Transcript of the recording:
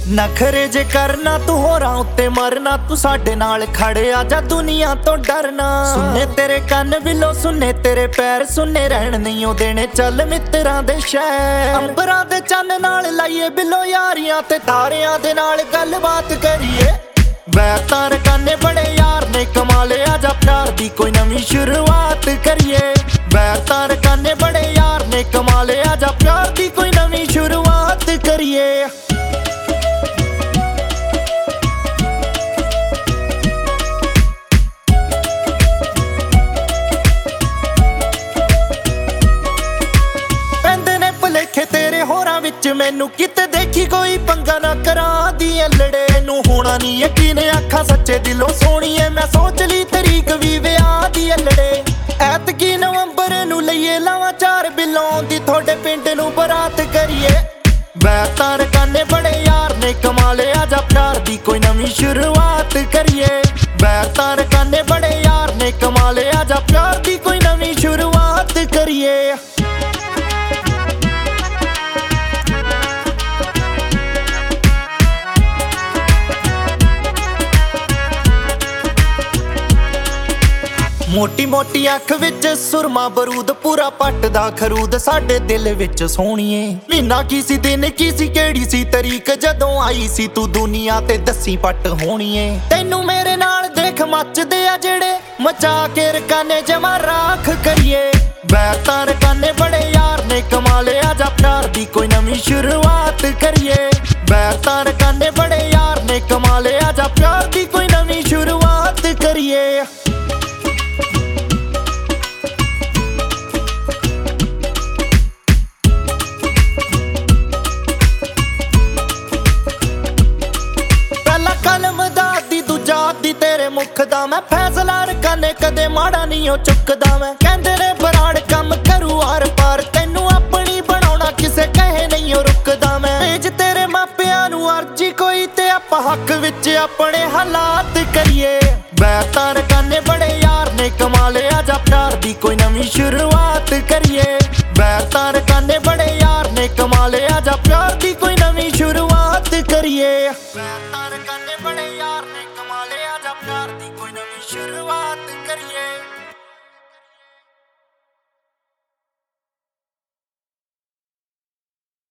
नखरे जे करना तू होरां उत्ते मरना, तू साडे नाल खड़े आजा दुनिया तो डरना। सुने तेरे कन्न बिलो सुने तेरे पैर, सुने रहन नहीं ओ देने चल मित्रां दे शहर। अंबरां दे चन्न नाल लाइए बिलो यारियां ते तारियां दे नाल गलबात करिए। बैर तार काने बड़े यार ने कमाले, आजा प्यार दी कोई नवीं शुरुआत करिए। बैर तार काने बड़े यार ने कमाले, आजा प्यार दी कोई नवीं शुरुआत करिए। तेरे होरां विच मैनू किते देखी कोई पंगा ना करा दी लड़े नू होना नी यकीन, आखा सच्चे दिलों सोहणीए मैं सोच ली तरीक वी विआह दी लड़े। ऐतकी नवंबर नू लईए लावां चार बिलों दी थोड़े पिंड नू बरात करिए। बैर तार काने बड़े यार ने कमाले, आजा प्यार दी कोई नवीं शुरुआत करिए। बैर तार काने बड़े यार ने कमाले, आजा प्यार दी कोई नवीं शुरुआत करिए। मोटी मोटी अख विच सुरमा बरूद, पूरा पट दा खरूद साडे दिल विच सोहणीए। महीना की सी दिन की सी केड़ी सी तरीक, जदों आई सी तू दुनिया ते दसी पट होणीए। तैनू मेरे नाल देख मचदे आ जेड़े, मचा के रकाने जमा राख करिए। बैर तार काने बड़े यार ने कमाले, आजा प्यार दी कोई नवीं शुरुआत करिए। बैर तार काने बड़े यार ने कमाले, आजा प्यार दी कोई नवीं शुरुआत करिए। तेरे मुख दा मैं फैसला रकाने कदे माड़ा नहीं ओ चुकदा मैं। कहंदे ने बराड़ कम करू आर पार, तैनू अपनी बनाउणा किसे कहे नहीं ओ रुकदा मैं। भेज तेरे मापियां नू अर्जी कोई ते आपां हक विच अपने हालात करिए। बैर तार काने बड़े यार ने कमाले, आजा प्यार दी कोई नवीं शुरुआत करिए। बैर तार काने बड़े यार ने कमाले, आजा प्यार दी कोई नवीं शुरुआत करिए।